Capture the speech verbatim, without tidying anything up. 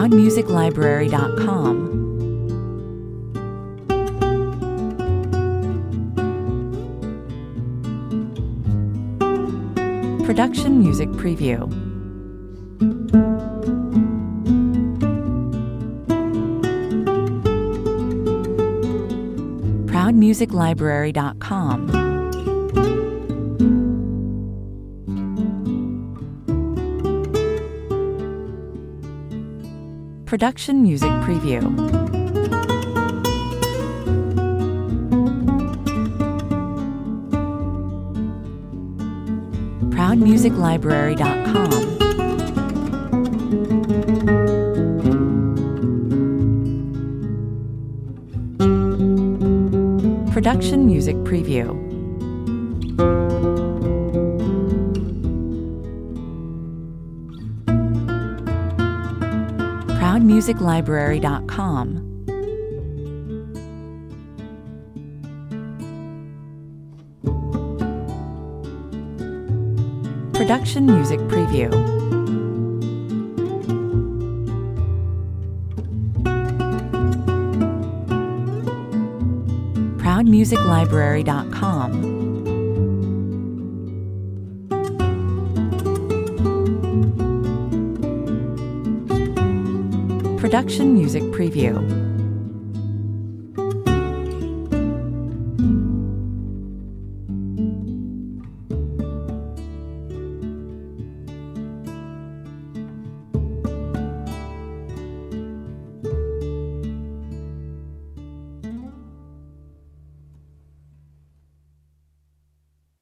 proud music library dot com. Production Music Preview. proud music library dot com. Production Music Preview. proud music library dot com. Production Music Preview. proud music library dot com. Production Music Preview. proud music library dot com. Production Music Preview.